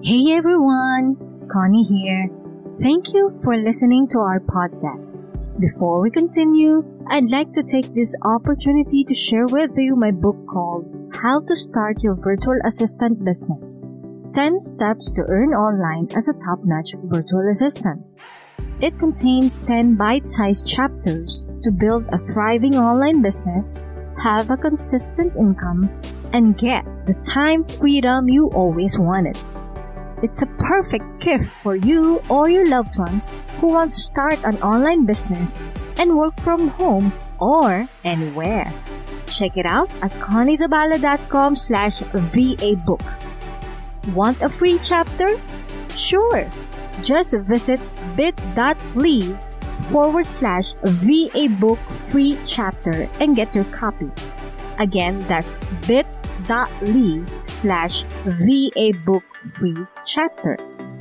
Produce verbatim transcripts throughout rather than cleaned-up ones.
Hey everyone, Connie here. Thank you for listening to our podcast. Before we continue, I'd like to take this opportunity to share with you my book called How to Start Your Virtual Assistant Business. ten Steps to Earn Online as a Top-Notch Virtual Assistant. It contains ten bite-sized chapters to build a thriving online business, have a consistent income, and get the time freedom you always wanted. It's a perfect gift for you or your loved ones who want to start an online business and work from home or anywhere. Check it out at conniezabala.com slash VA book. Want a free chapter? Sure! Just visit bit.ly forward slash VA book free chapter and get your copy. Again, that's bit.ly slash VA book free chapter.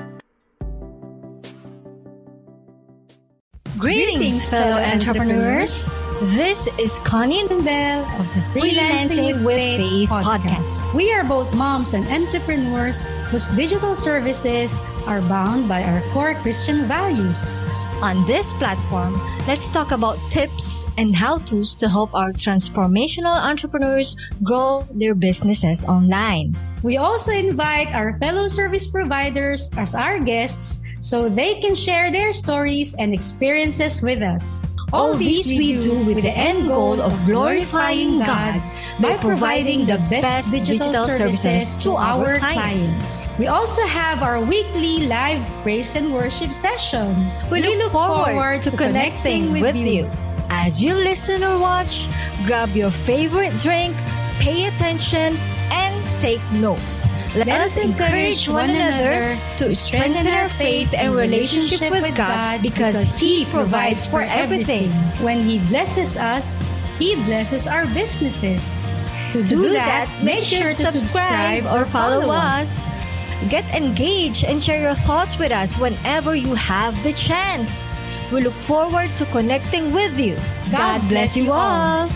Greetings, fellow entrepreneurs! This is Connie and Belle of the Freelancing with Faith podcast. We are both moms and entrepreneurs whose digital services are bound by our core Christian values. On this platform, let's talk about tips and how-tos to help our transformational entrepreneurs grow their businesses online. We also invite our fellow service providers as our guests so they can share their stories and experiences with us. All these we do with the end goal of glorifying God by providing the best digital services to our clients. We also have our weekly live praise and worship session. We look, we look forward, forward to connecting with you. As you listen or watch, grab your favorite drink, pay attention, and take notes. Let, Let us encourage one another to strengthen our faith and relationship with God because He provides for everything. When He blesses us, He blesses our businesses. To do that, make sure to subscribe or follow us. Get engaged and share your thoughts with us whenever you have the chance. We look forward to connecting with you. God, God bless you all.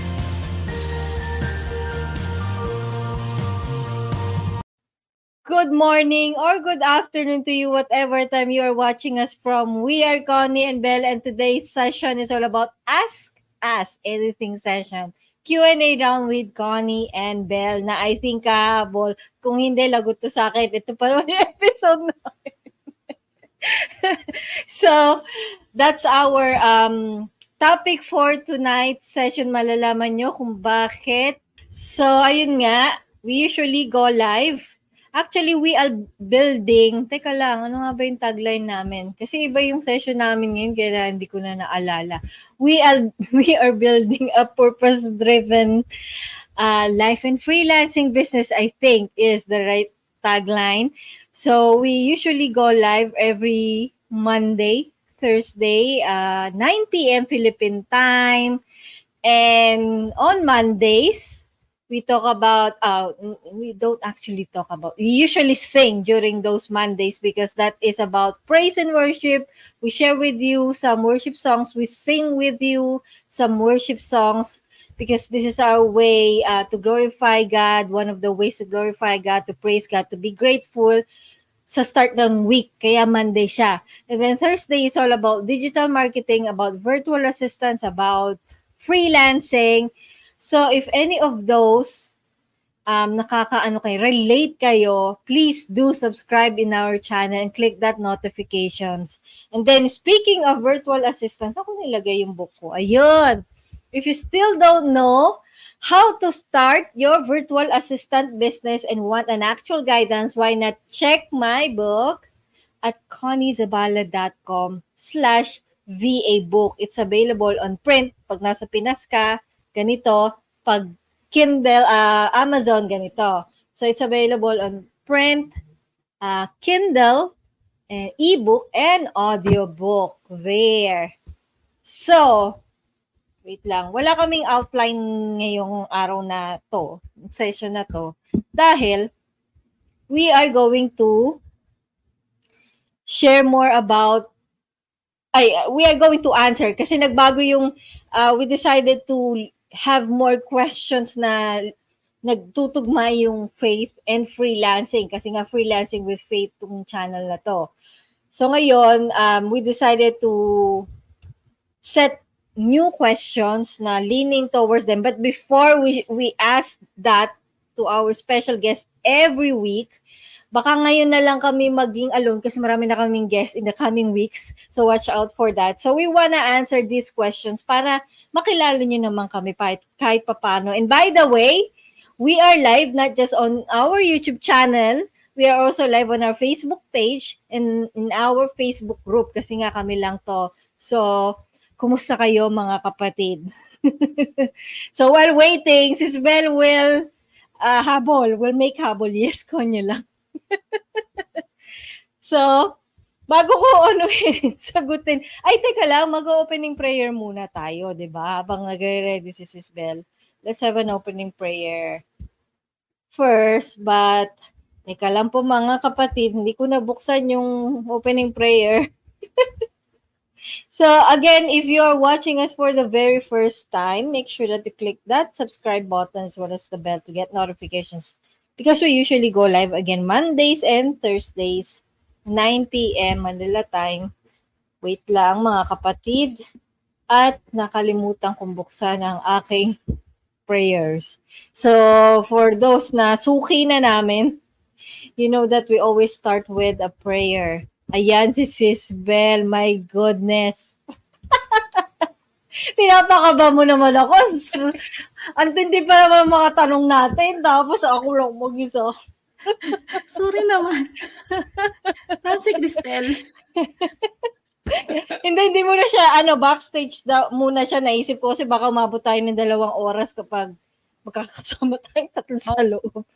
Good morning or good afternoon to you, whatever time you are watching us from. We are Connie and Belle, and today's session is all about Ask Us Anything session. Q and A round with Connie and Belle na I think kahabol. Kung hindi, lagot to sa akin. Ito pa rin yung episode namin. So, that's our um, topic for tonight's session. Malalaman nyo kung bakit. So, ayun nga, we usually go live. Actually, we are building, teka lang, ano nga ba yung tagline namin? Kasi iba yung session namin ngayon, kaya hindi ko na naalala. We are, we are building a purpose-driven uh, life and freelancing business, I think, is the right tagline. So, we usually go live every Monday, Thursday, uh, nine p.m. Philippine time. And on Mondays, we talk about, uh, we don't actually talk about, we usually sing during those Mondays because that is about praise and worship. We share with you some worship songs. We sing with you some worship songs because this is our way uh, to glorify God. One of the ways to glorify God, to praise God, to be grateful sa start ng week. Kaya Monday siya. And then Thursday is all about digital marketing, about virtual assistants, about freelancing. So, if any of those um, nakakaano kayo, relate kayo, please do subscribe in our channel and click that notifications. And then, speaking of virtual assistants, ako nilagay yung book ko. Ayun! If you still don't know how to start your virtual assistant business and want an actual guidance, why not check my book at conniezabala.com slash VA book. It's available on print. Pag nasa Pinas ka, ganito. Pag Kindle, uh, Amazon, ganito. So, it's available on print, uh, Kindle, uh, ebook, and audiobook. There. So, wait lang. Wala kaming outline ngayong araw na to, session na to. Dahil, we are going to share more about, ay, we are going to answer kasi nagbago yung, uh, we decided to have more questions na nagtutugma yung faith and freelancing kasi nga freelancing with faith tong channel na to. So ngayon, um, we decided to set new questions na leaning towards them. But before we we ask that to our special guest every week, baka ngayon na lang kami maging alone kasi marami na kaming guests in the coming weeks. So watch out for that. So we wanna answer these questions para makilala nyo naman kami kahit, kahit papano. And by the way, we are live not just on our YouTube channel, we are also live on our Facebook page and in our Facebook group kasi nga kami lang to. So, kumusta kayo mga kapatid? So while waiting, Sis Bel will uh, habol, will make habol. Yes, konyo lang. So, bago ko ano sagutin, ay teka lang, mag-opening prayer muna tayo, di ba? Habang nagre-ready si Sis Bel. Let's have an opening prayer first, but teka lang po mga kapatid, hindi ko nabuksan yung opening prayer. So again, if you are watching us for the very first time, make sure that you click that subscribe button as well as the bell to get notifications because we usually go live again Mondays and Thursdays, nine p.m. Manila time. Wait lang mga kapatid. At nakalimutan kong buksan ang aking prayers. So for those na suki na namin, you know that we always start with a prayer. Ayan si Sis Bel, my goodness. Pinapakaba mo naman ako. Antindi pa naman mga tanong natin, tapos ako lang mag-isa. Sorry naman. Ah, si Cristel. hindi, hindi mo na siya, ano, backstage daw muna siya naisip ko kasi baka umabot tayo ng dalawang oras kapag magkakasama tayong tatlo sa loob.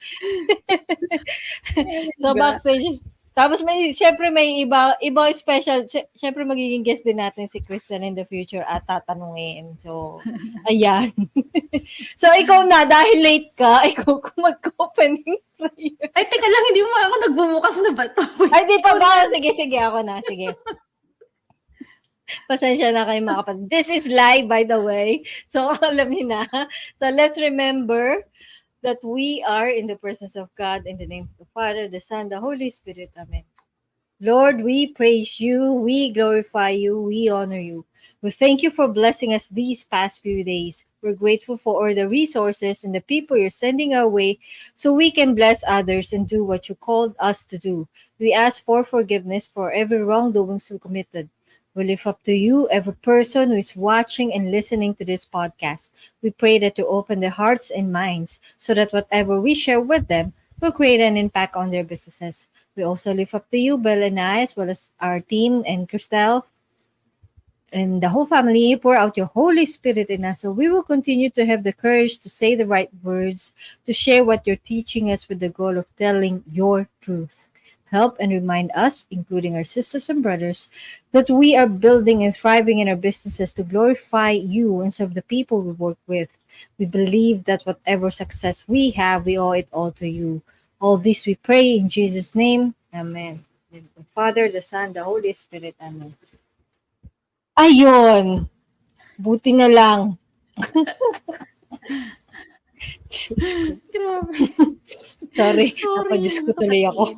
So backstage, tapos may, syempre may iba, iba special, syempre magiging guest din natin si Kristen in the future at tatanungin. So, ayan. So, ikaw na, dahil late ka, ikaw kung mag-opening prayer. Ay, teka lang, hindi mo ako nagbubukas na ba ito? Ay, di pa ba? Sige, sige, ako na, sige. Pasensya na kayo mga kapatid. This is live, by the way. So, alam niyo na. So, let's remember that we are in the presence of God in the name of the Father, the Son, the Holy Spirit. Amen. Lord, we praise you, we glorify you, we honor you. We thank you for blessing us these past few days. We're grateful for all the resources and the people you're sending our way so we can bless others and do what you called us to do. We ask for forgiveness for every wrongdoings we committed. We lift up to you every person who is watching and listening to this podcast. We pray that you open their hearts and minds so that whatever we share with them will create an impact on their businesses. We also lift up to you, Bel and I, as well as our team and Cristel and the whole family. Pour out your Holy Spirit in us so we will continue to have the courage to say the right words, to share what you're teaching us with the goal of telling your truth. Help and remind us, including our sisters and brothers, that we are building and thriving in our businesses to glorify you and serve the people we work with. We believe that whatever success we have, we owe it all to you. All this we pray in Jesus' name. Amen. The Father, the Son, the Holy Spirit. Amen. Ayun. Buti na lang. Grabe. Sorry, Sorry, napadyos ko tuloy ako.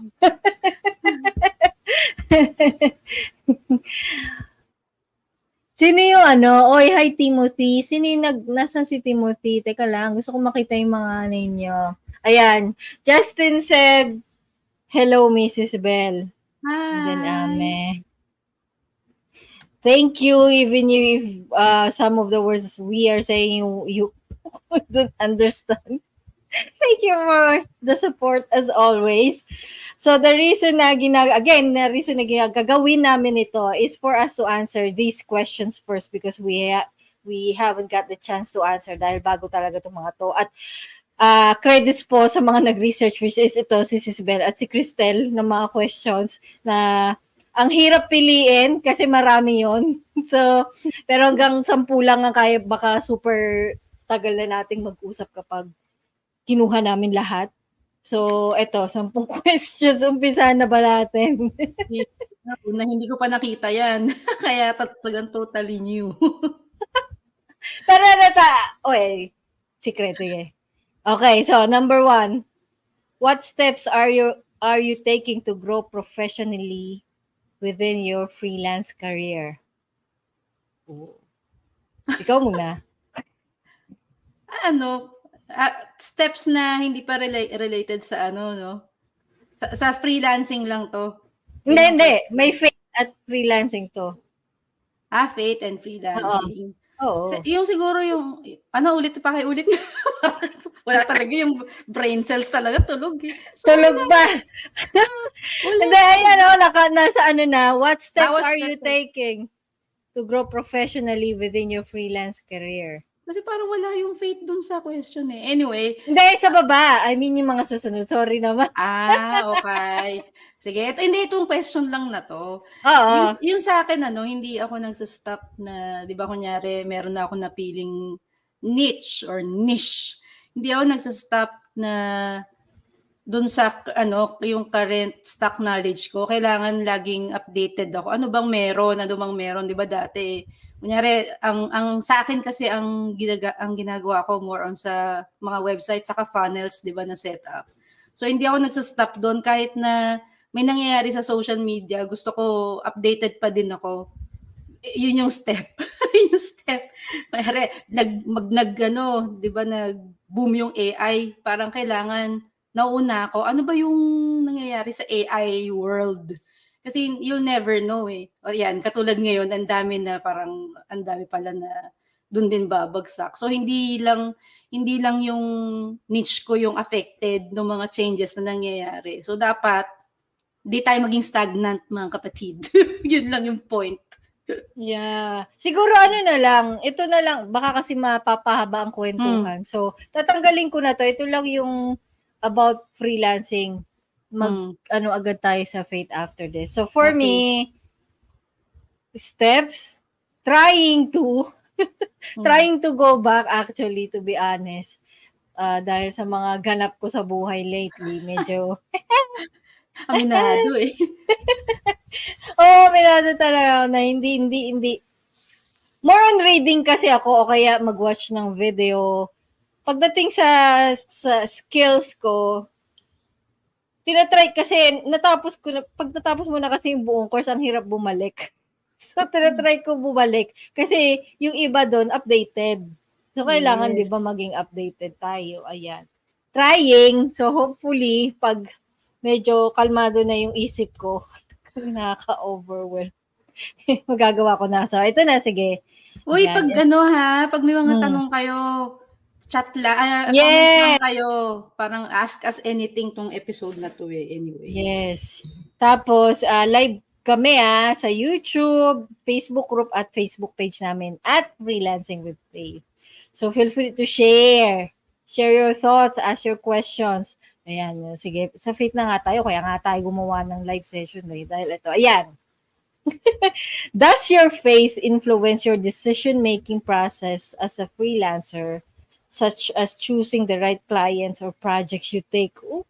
Sino yung ano? Oy, hi Timothy. Sino yung nag, nasan si Timothy? Teka lang, gusto ko makita yung mga ninyo. Ayan, Justin said, hello, Missus Bell. Hi. And then, amen. Thank you, even if uh, some of the words we are saying you, you don't understand. Thank you for the support as always. So the reason na ginag again, the reason na gagawin namin ito is for us to answer these questions first because we ha- we haven't got the chance to answer dahil bago talaga itong mga to. At uh, credits po sa mga nag-research which is ito, si Sis Bel at si Cristel ng mga questions na ang hirap piliin kasi marami yon. So, pero hanggang sampu lang ang kaya, baka super tagal na nating mag-usap kapag kinuha namin lahat. So, eto, sampung questions. Umpisa na ba natin? Na hindi ko pa nakita yan. Kaya talagang totally new. Pero nata, oy, sikreto eh. Okay, so number one, what steps are you are you taking to grow professionally within your freelance career? Oh. Ikaw muna. Ano, ah, steps na hindi pa rela- related sa ano, no? Sa, sa freelancing lang to. Hindi, Yun yung hindi. question. May faith at freelancing to. Ah, faith and Oo. freelancing. Oo. Sa- yung siguro yung, ano ulit pa kayo ulit? Wala talaga yung brain cells talaga, tulog eh. Tulog ba? Ulit. Hindi, ayan o, naka, nasa ano na, what steps Tawas are na you to. taking to grow professionally within your freelance career? Kasi parang wala yung faith dun sa question eh. Anyway. Hindi, sa baba. I mean, yung mga susunod. Sorry naman. Ah, okay. Sige, ito, hindi itong question lang na to. Oo. Yung, yung sa akin, ano, hindi ako nagsastop na, di ba, kunyari, meron na ako napiling niche or niche. Hindi ako nagsastop na dun sa, ano, yung current stock knowledge ko. Kailangan laging updated ako. Ano bang meron? Ano bang meron? Di ba dati, kunyari, ang, ang sa akin kasi ang, ginaga, ang ginagawa ko more on sa mga websites, saka funnels, di ba, na setup. So, hindi ako nagsastop doon kahit na may nangyayari sa social media. Gusto ko, updated pa din ako. Yun yung step. Yun yung step. Kaya, nag, mag, nag, ano, di ba, nag-boom yung A I. Parang kailangan, nauna ako, ano ba yung nangyayari sa A I world? Kasi you'll never know eh. O yan, katulad ngayon, ang dami na parang, ang dami pala na doon din babagsak. So, hindi lang, hindi lang yung niche ko yung affected ng mga changes na nangyayari. So, dapat, di tayo maging stagnant, mga kapatid. Yun lang yung point. Yeah. Siguro ano na lang, ito na lang, baka kasi mapapahaba ang kwentuhan. Hmm. So, tatanggalin ko na to. Ito lang yung about freelancing. Mag, hmm. ano agad tayo sa faith after this. So, for okay. me, steps, trying to, hmm. trying to go back actually, to be honest. Uh, dahil sa mga ganap ko sa buhay lately, medyo... Aminado eh. Oo, oh, aminado talaga na hindi, hindi, hindi. More on reading kasi ako o kaya mag-watch ng video. Pagdating sa, sa skills ko, tinatry kasi, natapos ko na, pag natapos mo na kasi yung buong course, ang hirap bumalik. So, tinatry ko bumalik. Kasi yung iba doon, updated. So, kailangan, yes. Di ba, maging updated tayo. Ayan. Trying. So, hopefully, pag medyo kalmado na yung isip ko, kasi nakaka-overwhelm. Magagawa ko na. So, ito na, sige. Uy, yan, pag yan. Ano ha, pag may mga hmm. tanong kayo, chat la, uh, yes. comment lang kayo. Parang ask us anything tong episode na to eh, anyway. Yes. Tapos, uh, live kami ah, sa YouTube, Facebook group at Facebook page namin at Freelancing with Faith. So, feel free to share. Share your thoughts, ask your questions. Ayan, sige. Sa Faith na nga tayo, kaya nga tayo gumawa ng live session. Eh, dahil ito, ayan. Does your faith influence your decision-making process as a freelancer, such as choosing the right clients or projects you take? Oh.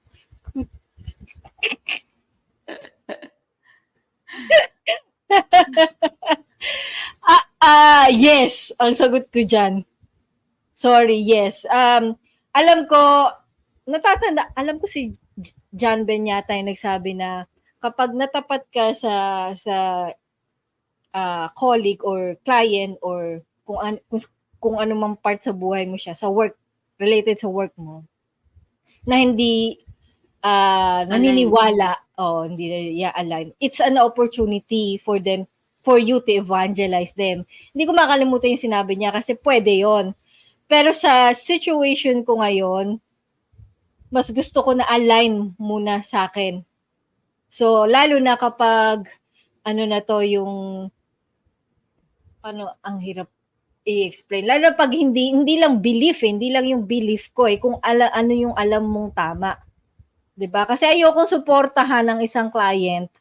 ah, ah, yes, ang sagot ko dyan. Sorry, yes. Um, alam ko, natatanda, alam ko si John Ben yata yung nagsabi na kapag natapat ka sa sa uh, colleague or client or kung, an, kung kung ano mang part sa buhay mo siya, sa work, related sa work mo, na hindi uh, naniniwala, o oh, hindi na align, it's an opportunity for them, for you to evangelize them. Hindi ko makalimutan yung sinabi niya kasi pwede yon. Pero sa situation ko ngayon, mas gusto ko na align muna sa akin. So, lalo na kapag, ano na to, yung, ano, ang hirap i-explain. Lalo na pag hindi, hindi lang belief, eh, hindi lang yung belief ko, eh, kung ala, ano yung alam mong tama. Diba? Kasi ayoko suportahan ng isang client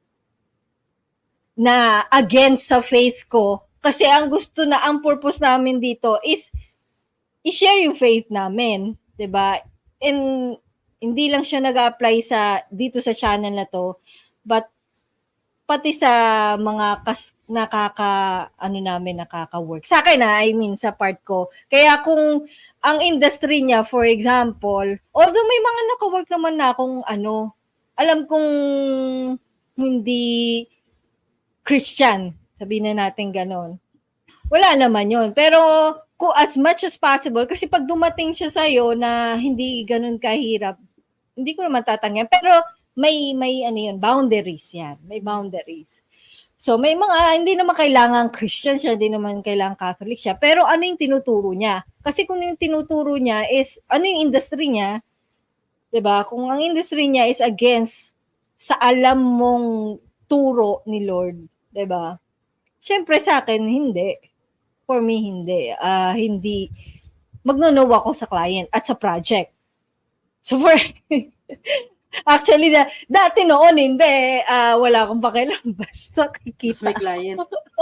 na against sa faith ko. Kasi ang gusto na, ang purpose namin dito is i-share yung faith namin. Diba? And hindi lang siya nag-apply sa dito sa channel na to, but pati sa mga kas, nakaka ano namin nakaka-work. Sa akin na, I mean sa part ko. Kaya kung ang industry niya, for example, although may mga naka-work naman na akong ano, alam kong hindi Christian, sabihin na natin ganon. Wala naman yun. Pero kung as much as possible, kasi pag dumating siya sa'yo na hindi ganun kahirap, hindi ko naman tatangyan. Pero may, may ano yun, boundaries yan. May boundaries. So may mga, hindi naman kailangan Christian siya, hindi naman kailangan Catholic siya. Pero ano yung tinuturo niya? Kasi kung yung tinuturo niya is, ano yung industry niya, diba? Kung ang industry niya is against sa alam mong turo ni Lord, diba? Siyempre sa akin, hindi. For me, hindi. Uh, hindi. Magno-no ako sa client at sa project. So for... Actually, na, dati noon, hindi. Uh, wala akong pakialam. Basta kikita. May client.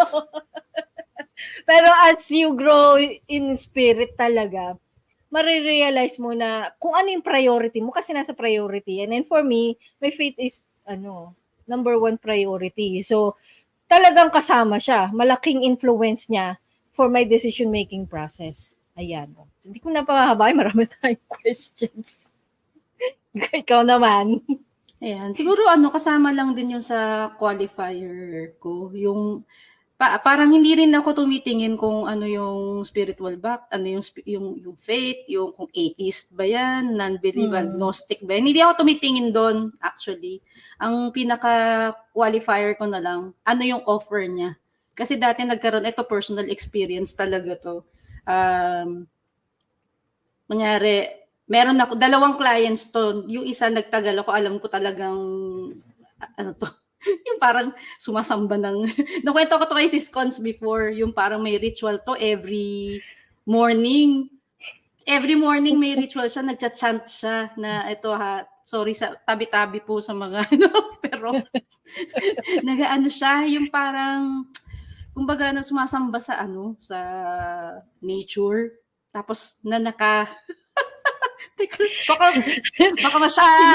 Pero as you grow in spirit talaga, marirealize mo na kung ano yung priority mo kasi nasa priority yan. And for me, my faith is ano, number one priority. So, talagang kasama siya. Malaking influence niya for my decision-making process. Ayan. Hindi ko na pahahabay. Marami tayong questions. Ikaw naman. Ayan. Siguro ano, kasama lang din yung sa qualifier ko. Yung, pa, parang hindi rin ako tumitingin kung ano yung spiritual back, ano yung, yung, yung faith, yung kung atheist ba yan, non-believer, hmm. agnostic ba yan. Hindi ako tumitingin doon, actually. Ang pinaka-qualifier ko na lang, ano yung offer niya. Kasi dati nagkaroon, ito personal experience talaga to. Um, Manyari, meron ako, dalawang clients to. Yung isa nagtagal ako, alam ko talagang, ano to, yung parang sumasamba ng, nakwento ko to kay Sis Cons before, yung parang may ritual to every morning. Every morning may ritual siya, nagcha-chant siya na ito ha, sorry sa tabi-tabi po sa mga, ano, pero, nag-ano siya, yung parang, kumbaga na sumasamba sa ano, sa nature, tapos na naka, Teka, baka, baka masyak sila.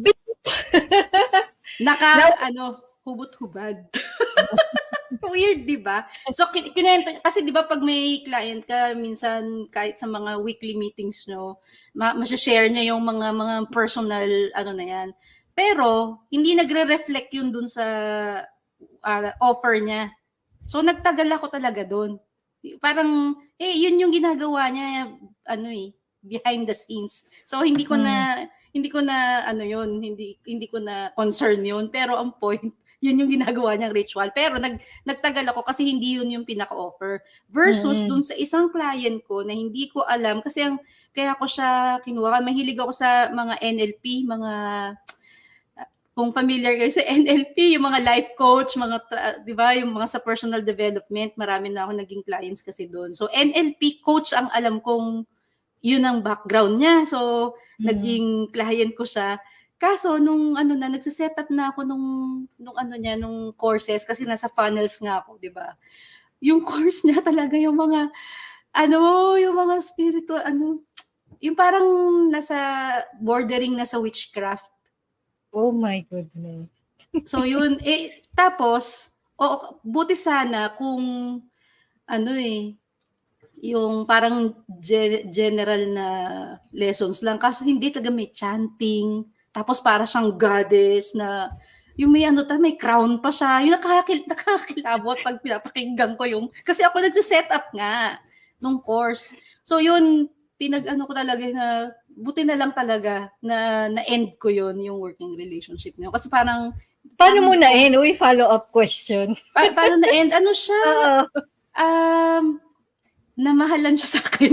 Naka, no. ano, hubot-hubad. Weird, di ba? So, kinenta, kasi di ba pag may client ka, minsan kahit sa mga weekly meetings nyo, ma- masya-share niya yung mga mga personal, ano na yan. Pero, hindi nagre-reflect yun dun sa uh, offer niya. So, nagtagal ako talaga dun. Parang, eh, yun yung ginagawa niya, ano eh, behind the scenes. So hindi ko na hmm. hindi ko na ano yun, hindi hindi ko na concern yun, pero ang point, yun yung ginagawa niyang ritual. Pero nag nagtagal ako kasi hindi yun yung pinaka-offer. Versus hmm. dun sa isang client ko na hindi ko alam kasi ang kaya ko siya kinuha, mahilig ako sa mga N L P, mga kung familiar kayo sa N L P, yung mga life coach, mga uh, 'di ba, yung mga sa personal development, marami na ako naging clients kasi doon. So N L P coach ang alam kong yun ang background niya. So, mm. naging client ko siya. Kaso, nung ano na, nagsiset up na ako nung, nung ano niya, nung courses, kasi nasa funnels nga ako, di ba? Yung course niya talaga, yung mga, ano, yung mga spiritual, ano, yung parang nasa, bordering na sa witchcraft. Oh my goodness. So, yun, eh, tapos, oh, buti sana kung, ano eh, yung parang ge- general na lessons lang. Kaso hindi talaga may chanting. Tapos para siyang goddess na yung may ano ta, may crown pa siya. Yung nakakil- nakakilabot pag pinapakinggan ko yung... Kasi ako nagsiset up nga nung course. So yun, pinag-ano ko talaga na buti na lang talaga na na-end ko yun, yung working relationship niyo. Kasi parang... Paano mo na-end? Uy, follow-up question. Pa- paano na-end? Ano siya? Uh-oh. Um... namahalan siya sa akin.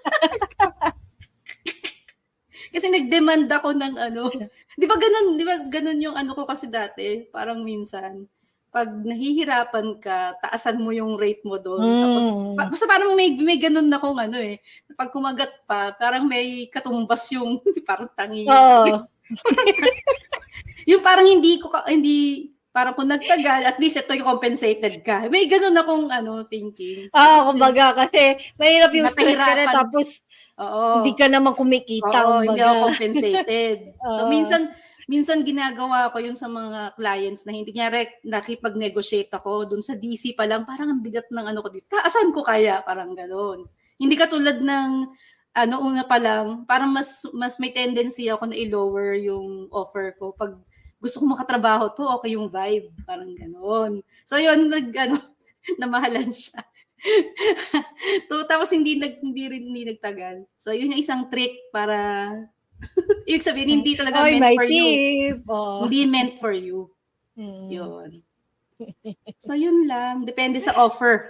Kasi nag-demand ako ng ano. Di ba ganun, di ba ganun yung ano ko kasi dati? Parang minsan, pag nahihirapan ka, taasan mo yung rate mo doon. Mm. Tapos, pa, basta parang may, may ganun na kung ano eh. Pag kumagat pa, parang may katumbas yung, parang tangi. Oh. Yung parang hindi ko, hindi, parang kung nagtagal, at least ito yung compensated ka. May ganun akong ano, thinking. Ah, kumbaga, kasi mahirap yung stress ka na, tapos oo. Hindi ka naman kumikita. Oo, hindi ako compensated. So, minsan, minsan ginagawa ko yun sa mga clients na hindi niya nakipag-negotiate ako dun sa D C pa lang, parang ang bigat ng ano ko dito. Taasan ko kaya? Parang gano'n. Hindi katulad ng ano, una pa lang, parang mas mas may tendency ako na i-lower yung offer ko. Pag gusto ko makatrabaho 'to, okay yung vibe, parang gano'n. So yun, nag ano, namahalan siya. To tapos hindi nag hindi rin hindi nagtagal. So yun yung isang trick para ibig sabihin hindi talaga Oy, meant may for you. tip. Oh. Hindi meant for you. Mm. Yun. So yun lang, depende sa offer.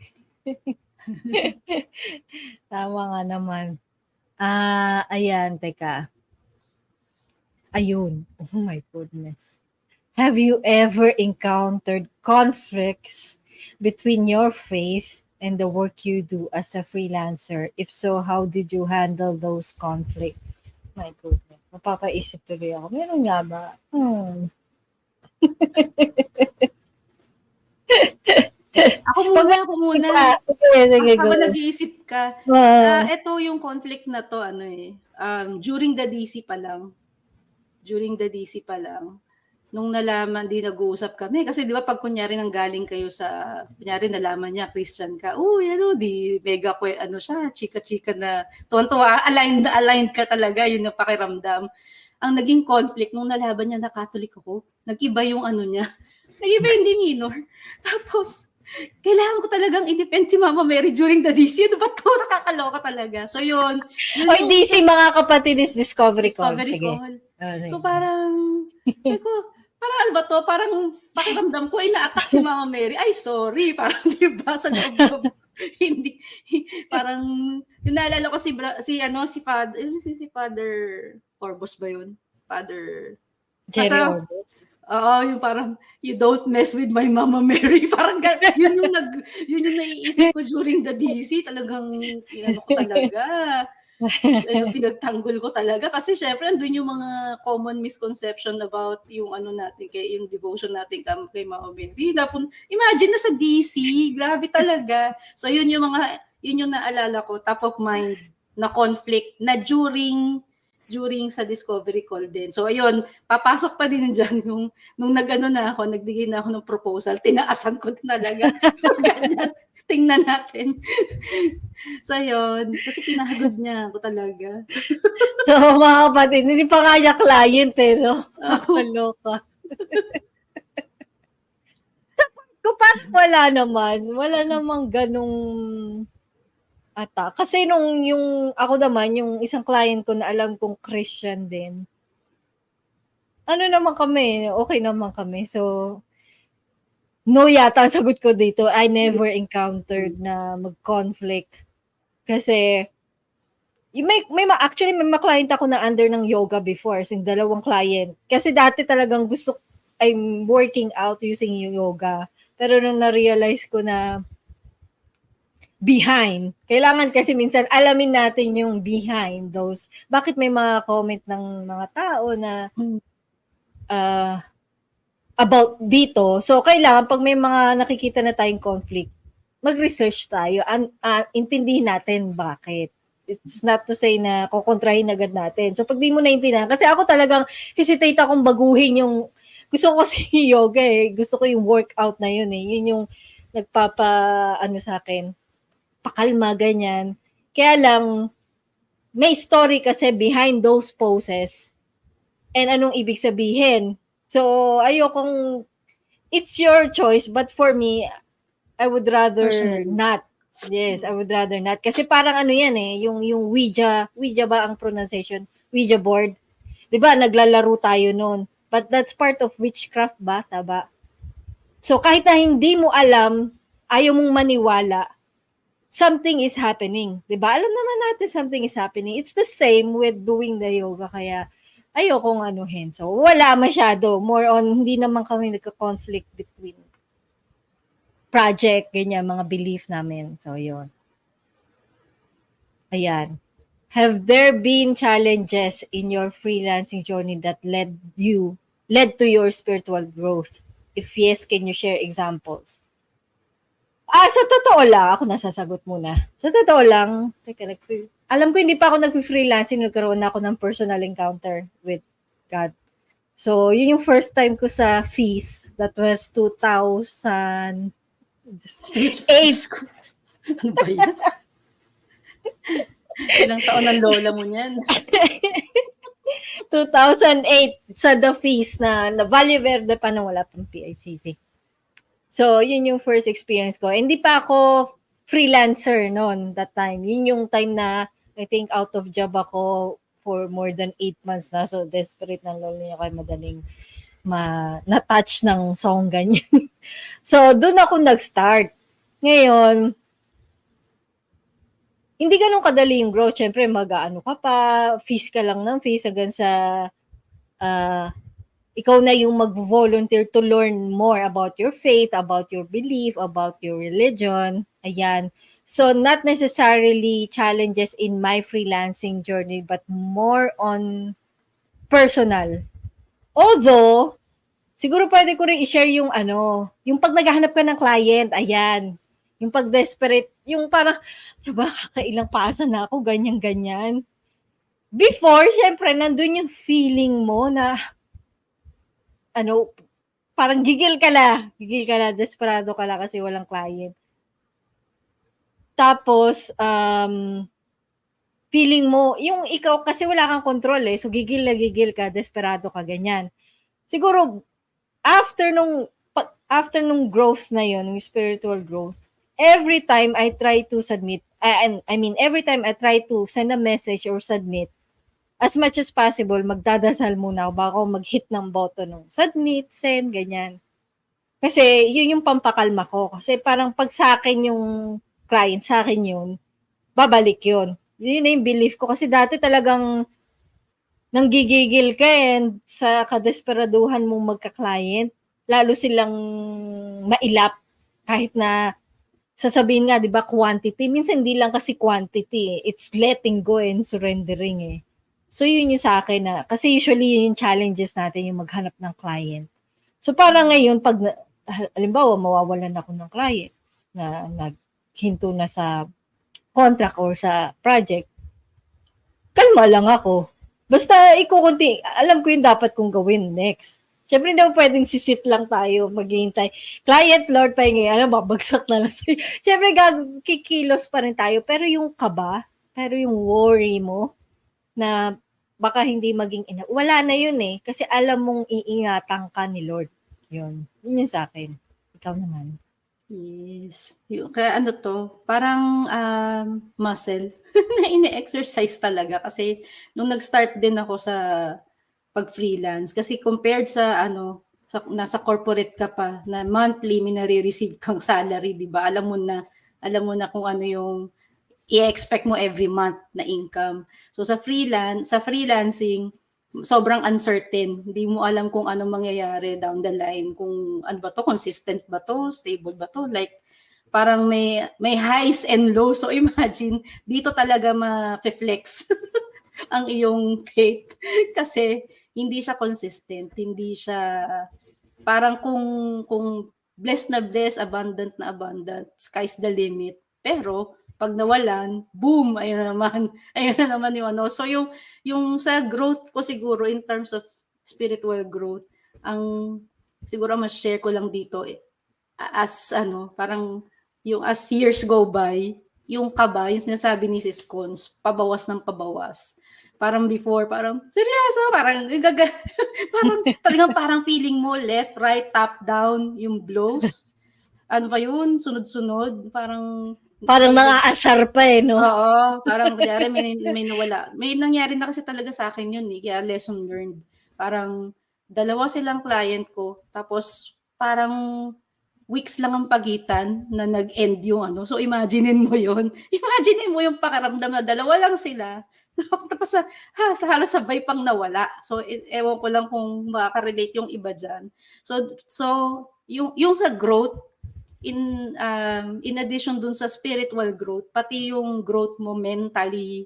Tama nga naman. Ah, ayan, teka. Ayun. Oh my goodness. Have you ever encountered conflicts between your faith and the work you do as a freelancer? If so, how did you handle those conflicts? My goodness. Mapapaisip tuloy ako. Meron nga ba? Hmm. Ako muna, ako muna. Sige, sige, go. Habang nag-iisip ka, Ah, ah, eto yung conflict na to, ano eh, um, during the D C pa lang. During the D C pa lang. Nung nalaman, di nag-uusap kami. Kasi di ba pag kunyari nang galing kayo sa, kunyari nalaman niya, Christian ka, uy, ano, di, mega, kwe, ano siya, chika-chika na, tuwan-tuwa, aligned na aligned ka talaga, yun yung pakiramdam. Ang naging conflict, nung nalaban niya na Catholic ako, nag-iba yung ano niya, nag-iba yung demeanor. Tapos, kailangan ko talagang i-defend si Mama Mary during the D C. Ano ba to? Nakakaloka talaga. So, yun. yun o hindi si mga kapatid is Discovery, Discovery Call. Call. Oh, So, parang, sabi ko, parang ano ba to? Parang pakiramdam ko, ina-attack si Mama Mary. Ay, sorry. Parang, di ba, sa loob hindi, parang, yung naalala ko si, si, ano, si Father, si, si Father Orbos ba yun? Father, Jerry Basta, Orbos. Oo, yung parang, you don't mess with my Mama Mary. Parang, yun yung nag, yun yung naiisip ko during the D C. Talagang, inano ko talaga. Ano, pinagtanggol ko talaga. Kasi syempre, andun yung mga common misconception about yung ano natin, kay, yung devotion natin kay Mama Mary. Tapos, imagine na sa D C. Grabe talaga. So, yun yung mga, yun yung naalala ko, top of mind, na conflict, na during, during sa Discovery Call din. So, ayun, papasok pa din dyan yung, nung nag-ano na ako, nagbigay na ako ng proposal, tinaasan ko talaga. Ganyan, tingnan natin. So, ayun, kasi pinahagod niya ako talaga. So, mga kapatid, hindi pa kaya client eh, no? Nakaloka. Kung parang wala naman, wala namang ganong ata. Kasi nung yung, ako naman, yung isang client ko na alam kong Christian din, ano naman kami, okay naman kami. So, no yata ang sagot ko dito. I never encountered na mag-conflict. Kasi, may, may actually, may mga client ako na under ng yoga before, sin dalawang client. Kasi dati talagang gusto, I'm working out using yung yoga. Pero nung na-realize ko na behind. Kailangan kasi minsan alamin natin yung behind those. Bakit may mga comment ng mga tao na uh, about dito. So, kailangan pag may mga nakikita na tayong conflict, mag-research tayo. An, uh, intindihin natin bakit. It's not to say na kukontrahin agad natin. So, pag di mo naintindihan, kasi ako talagang hesitate akong baguhin yung, gusto ko kasi yoga eh. Gusto ko yung workout na yun eh. Yun yung nagpapa, ano sa akin, pakalma, ganyan. Kaya lang, may story kasi behind those poses and anong ibig sabihin. So, ayokong, it's your choice, but for me, I would rather Personally. not. Yes, I would rather not. Kasi parang ano yan eh, yung, yung Ouija, Ouija ba ang pronunciation? Ouija board. Diba, naglalaro tayo noon. But that's part of witchcraft ba? Taba? So, kahit na hindi mo alam, ayaw mong maniwala, something is happening. Diba? Alam naman natin something is happening. It's the same with doing the yoga. Kaya, ayokong anuhin. So, wala masyado. More on, hindi naman kami nagka-conflict between project, ganyan, mga belief namin. So, yun. Ayan. Have there been challenges in your freelancing journey that led you, led to your spiritual growth? If yes, can you share examples? Ah, sa totoo lang, ako nasasagot muna. Sa totoo lang, teka, nag- alam ko hindi pa ako nag-freelancing, nagkaroon na ako ng personal encounter with God. So, yun yung first time ko sa feast. That was two thousand eight. Ano ba yan? Ilang taon ang lola mo niyan? two thousand eight sa The Feast na, na Valle Verde pa nang wala pang P I C C. So, yun yung first experience ko. Hindi pa ako freelancer noon that time. Yun yung time na I think out of job ako for more than eight months na. So, desperate na lolo niya kaya madaling ma na-touch ng song ganyan. So, doon ako nag-start. Ngayon, hindi ganun kadali yung growth. Siyempre, mag-ano ka pa, fees ka lang ng fees hanggang sa uh, ikaw na yung mag-volunteer to learn more about your faith, about your belief, about your religion. Ayan. So, not necessarily challenges in my freelancing journey, but more on personal. Although, siguro pwede ko rin i-share yung ano, yung pag naghahanap ka ng client, ayan. Yung pag desperate, yung parang, ano ba, kakailang pasa na ako, ganyan-ganyan. Before, syempre, nandun yung feeling mo na, ano, parang gigil ka la. Gigil ka la, desperado ka la kasi walang client. Tapos, um, feeling mo, yung ikaw, kasi wala kang control eh, so gigil na gigil ka, desperado ka, ganyan. Siguro, after nung, after nung growth na yun, nung spiritual growth, every time I try to submit, I, I mean, every time I try to send a message or submit, as much as possible, magdadasal muna ako bago mag-hit ng button ng submit, send, ganyan. Kasi yun yung pampakalma ko. Kasi parang pag sa akin yung client, sa akin yun, babalik yun. Yun na yung belief ko. Kasi dati talagang nanggigigil ka and sa kadesperaduhan mong magka-client, lalo silang mailap kahit na sasabihin nga, di ba, quantity. Minsan hindi lang kasi quantity. It's letting go and surrendering eh. So, yun yung sa akin na, kasi usually yun yung challenges natin, yung maghanap ng client. So, parang ngayon, pag, halimbawa, mawawalan ako ng client na naghinto na sa contract or sa project, kalma lang ako. Basta, ikukunti, alam ko yung dapat kong gawin next. Siyempre, hindi mo pwedeng sisit lang tayo, maghihintay. Client, Lord, pa yung ano, babagsak na lang sa'yo. Siyempre, kikilos pa rin tayo. Pero yung kaba, pero yung worry mo, na baka hindi maging ina. Wala na yun eh. Kasi alam mong iingatan ka ni Lord. Yun. Yun yung sa akin. Ikaw naman. Yes. Yung, kaya ano to, parang um, muscle na ini-exercise talaga. Kasi nung nag-start din ako sa pag-freelance, kasi compared sa ano, sa, nasa corporate ka pa, na monthly may nare-receive kang salary, di ba? Alam mo na, alam mo na kung ano yung i-expect mo every month na income. So sa freelance, sa freelancing, sobrang uncertain. Hindi mo alam kung anong mangyayari down the line, kung ano ba to, consistent ba to, stable ba to, like parang may may highs and lows. So imagine, dito talaga ma-flex ang iyong faith kasi hindi siya consistent, hindi siya parang kung kung blessed na blessed, abundant na abundant, sky's the limit. Pero pag nawalan, boom, ayun na naman, ayun na naman yung ano. So yung, yung sa growth ko siguro in terms of spiritual growth, ang siguro mas share ko lang dito eh, as ano, parang yung as years go by, yung kaba, yung sinasabi ni Sis Cons, pabawas ng pabawas. Parang before, parang, seryoso, parang, gaga, parang, talagang parang feeling mo left, right, top, down, yung blows. Ano ba yun? Sunod-sunod, parang, Parang mga asar pa eh, no? Oo, parang kunyari may, may nawala. May nangyari na kasi talaga sa akin yun eh, kaya lesson learned. Parang dalawa silang client ko, tapos parang weeks lang ang pagitan na nag-end yung ano. So imaginein mo yun. Imaginein mo yung pakiramdam na dalawa lang sila. Tapos sa, ha, sa halos sabay pang nawala. So e- ewan ko lang kung makaka-relate yung iba dyan. So, so yung, yung sa growth, in um, in addition dun sa spiritual growth, pati yung growth mo mentally,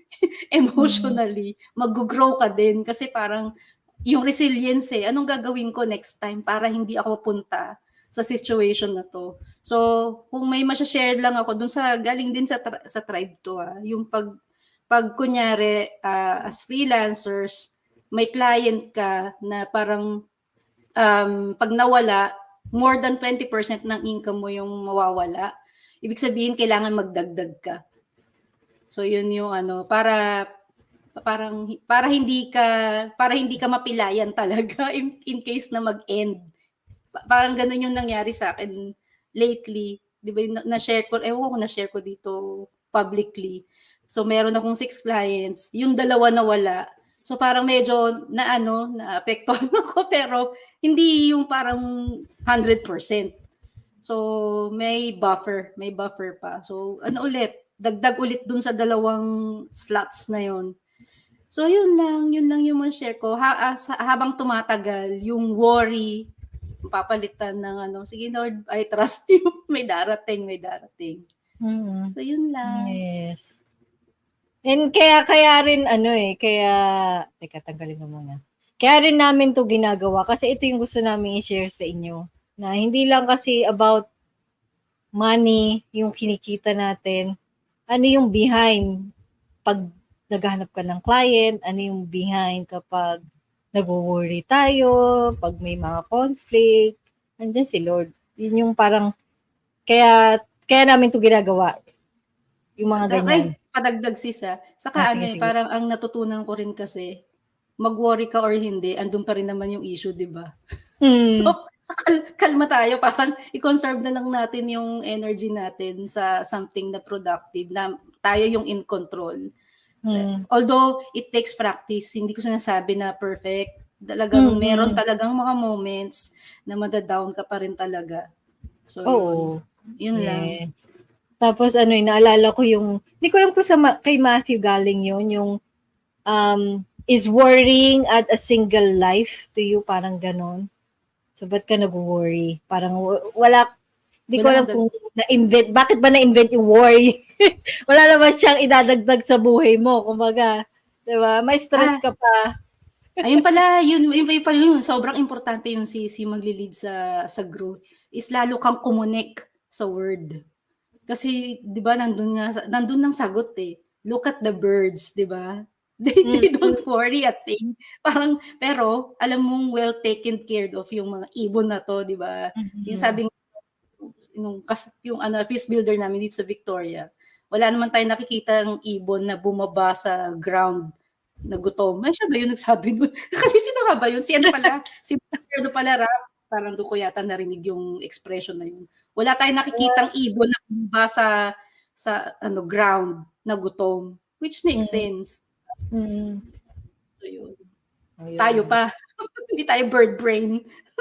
emotionally, mag-grow ka din kasi parang yung resilience eh, anong gagawin ko next time para hindi ako punta sa situation na to. So, kung may ma-share lang ako dun sa galing din sa tra- sa tribe to ah, yung pag pag kunyari uh, as freelancers, may client ka na parang um, pag nawala, more than twenty percent ng income mo yung mawawala. Ibig sabihin, kailangan magdagdag ka. So yun yung ano, para parang para hindi ka para hindi ka mapilayan talaga in, in case na mag-end. Pa- Parang ganun yung nangyari sa akin lately. 'Di ba yung na- na-share ko, ewan ko na-share ko dito publicly. So meron akong six clients, yung dalawa nawala. So parang medyo na ano, naapektuhan ako pero hindi yung parang one hundred percent. So may buffer, may buffer pa. So ano ulit, dagdag ulit dun sa dalawang slots na yon. So yun lang, yun lang yung share ko. Ha, ah, sa, habang tumatagal, yung worry, papalitan ng ano, sige Lord, I trust you. May darating, may darating. Mm. So yun lang. Yes. And kaya, kaya rin ano eh, kaya, teka, tanggalin ko muna. Kaya rin namin to ginagawa kasi ito yung gusto namin i-share sa inyo. Na hindi lang kasi about money, yung kinikita natin. Ano yung behind pag naghahanap ka ng client, ano yung behind kapag nag-worry tayo, pag may mga conflict, andyan si Lord. Yun yung parang, kaya, kaya namin to ginagawa. Yung mga ganyan. Ay, padagdag sis ah. Saka Ah, ano sige, eh, sige. parang ang natutunan ko rin kasi, mag-worry ka or hindi, andun pa rin naman yung issue, di ba? Hmm. So, sa kal- kalma tayo, parang i-conserve na lang natin yung energy natin sa something na productive, na tayo yung in control. Hmm. Although, it takes practice. Hindi ko sinasabi na perfect. Talagang Mm-mm. meron talagang mga moments na madadown ka pa rin talaga. So, Oo. yun. Yun Yeah. lang. Tapos ano, eh, naalala ko yung, hindi ko alam kung sa ma- kay Matthew galing yun, yung um, is worrying add a single life to you, parang ganon. So, ba't ka nag-worry? Parang w- wala, hindi ko Wala alam kang kung na-invent, bakit ba na-invent yung worry? Wala naman siyang idadagdag sa buhay mo, kumbaga. Diba? May stress Ah. ka pa. Ayun pala, yun, yun, yun pala yun, sobrang importante yung si, si magli-lead sa, sa growth, is lalo kang kumunik sa word. Kasi, di ba, nandun nga, sa- nandun ng sagot eh. Look at the birds, di ba? They, they Mm. don't worry a thing. Parang, pero, alam mong well taken care of yung mga ibon na to, di ba? Mhm. Yung sabi, yung, kas- yung ano, fish builder namin dito sa Victoria, wala naman tayo nakikita ng ibon na bumaba sa ground na gutom. Ay, siya ba yun nagsabi nun? Kami, sino nga ba yun? Si ano pala? Si ano pala, Rap? Parang doon ko yata narinig yung expression na yun. Wala tayong nakikitang ibon na bumaba sa, sa ano, ground na gutom. Which makes Mm. sense. Mm. So yun. Ayun. Tayo pa. Hindi tayo bird brain.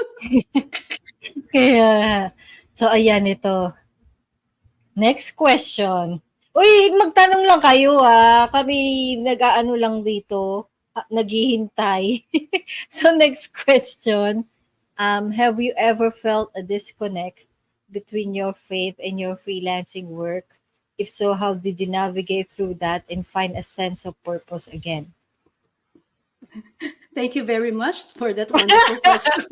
Kaya, so ayan ito. Next question. Uy, magtanong lang kayo ah. Kami nag-aano lang dito, ah, naghihintay. So next question. Um, have you ever felt a disconnect between your faith and your freelancing work? If so, how did you navigate through that and find a sense of purpose again? Thank you very much for that wonderful question.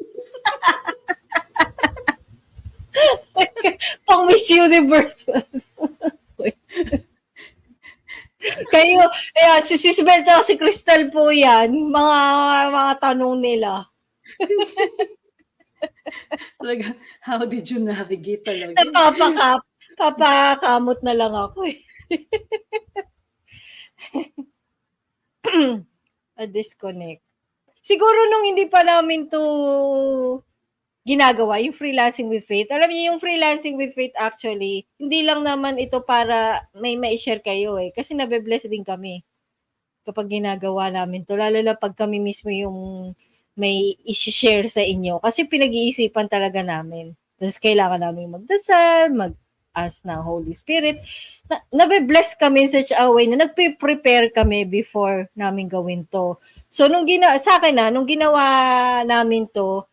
Pang Miss Universe. Kayo, ayan, si Sisbel at si Crystal po yan, mga, mga tanong nila. Talaga, how did you navigate talaga? Napapakap, papakamot na lang ako eh. A disconnect. Siguro nung hindi pa namin to ginagawa, yung freelancing with faith. Alam niyo yung freelancing with faith actually, hindi lang naman ito para may ma-share kayo eh. Kasi nabe-bless din kami kapag ginagawa namin to. Lalo na pag kami mismo yung may i-share sa inyo. Kasi pinag-iisipan talaga namin. Tapos kailangan namin magdasal, mag-ask ng Holy Spirit. Na, nabe-bless kami in such a way na nagpe-prepare kami before namin gawin to. So, nung gina sa akin na, nung ginawa namin to,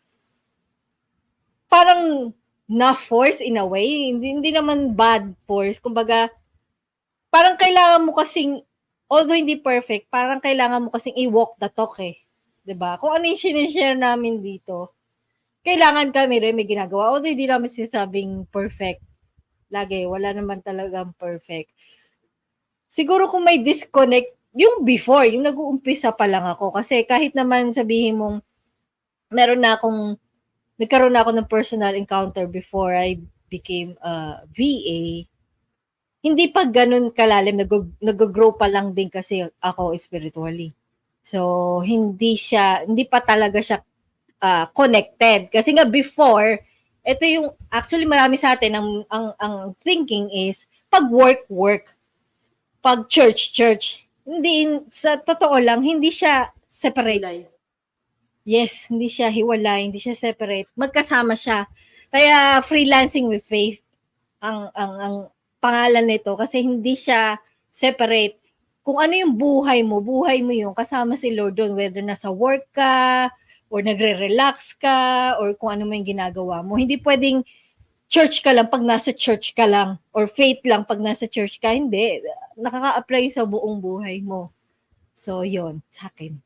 parang na-force in a way. Hindi, hindi naman bad force. Kumbaga, parang kailangan mo kasing, although hindi perfect, parang kailangan mo kasing i-walk the talk eh. 'Di ba? Kung ano yung sinishare namin dito, kailangan kami rin may ginagawa. Although hindi namin sinasabing perfect. Lagi, wala naman talagang perfect. Siguro kung may disconnect, yung before, yung nag-uumpisa pa lang ako. Kasi kahit naman sabihin mong, meron na akong, nagkaroon na ako ng personal encounter before I became a V A. hindi pa ganun kalalim, nag- nag-grow pa lang din kasi ako spiritually. So, hindi siya, hindi pa talaga siya uh, connected. Kasi nga before, ito yung, actually marami sa atin, ang, ang, ang thinking is, pag work, work. Pag church, church. Hindi, sa totoo lang, hindi siya separate. Hilay. Yes, hindi siya hiwalay, hindi siya separate. Magkasama siya. Kaya freelancing with faith ang ang ang pangalan nito kasi hindi siya separate. Kung ano yung buhay mo, buhay mo yung kasama si Lord doon, whether nasa work ka or nagre-relax ka or kung ano man yung ginagawa mo. Hindi pwedeng church ka lang pag nasa church ka lang or faith lang pag nasa church ka. Hindi. Nakaka-apply sa buong buhay mo. So, yon sa akin.